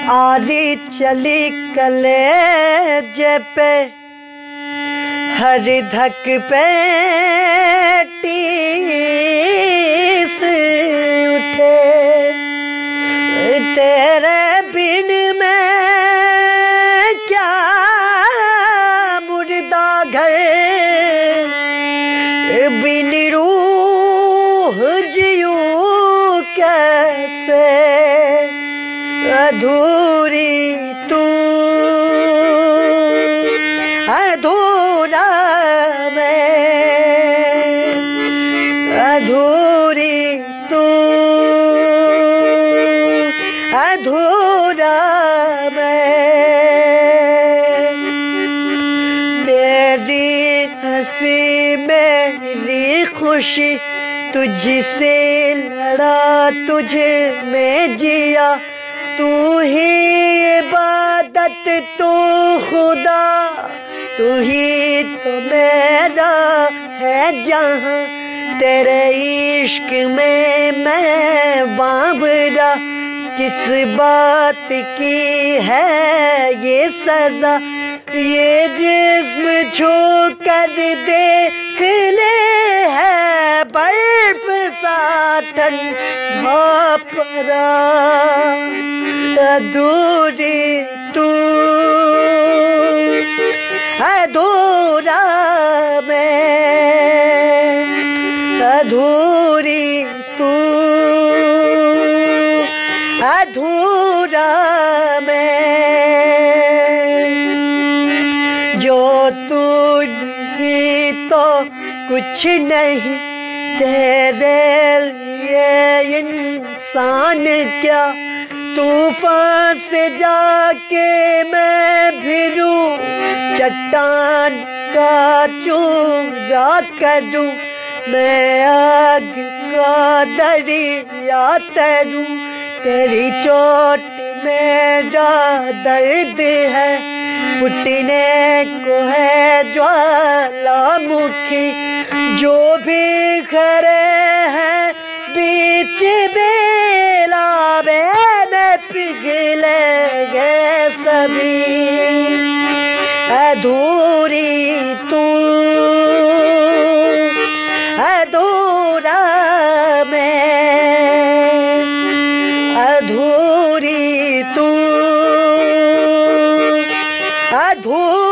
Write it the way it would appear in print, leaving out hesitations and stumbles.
आरी चली कलेज पे हर धक पे टीस उठे। तेरे बिन मैं क्या मुर्दा घर, बिन रूह जियूं कैसे। अधूरी तू अधूरा मैं, अधूरी तू अधूरा मैं। तेरी हंसी मेरी खुशी, तुझसे लड़ा तुझ में जिया। तू ही इबादत तू खुदा, तू ही तो मेरा है जहां। तेरे इश्क में मैं बाबरा, किस बात की है ये सजा। ये जिस्म छू कर देख ले है बर्फ सा ठंडा परा। अधूरी तू अधूरा मैं, अधूरी तू अधूरा मैं। जो तू नहीं तो कुछ नहीं, तेरे लिए इंसान क्या। तूफान से जाके मैं फिरूं, चट्टान का चूरा करूं। मैं आग का दरिया तरूं, तेरी चोट मेरा दर्द है। फुटने को है ज्वालामुखी, जो भी खड़े हैं बीच बेलावे में पिघलेंगे सभी। अधूरी तू अधूरा मैं, अधूरी तू अधूरा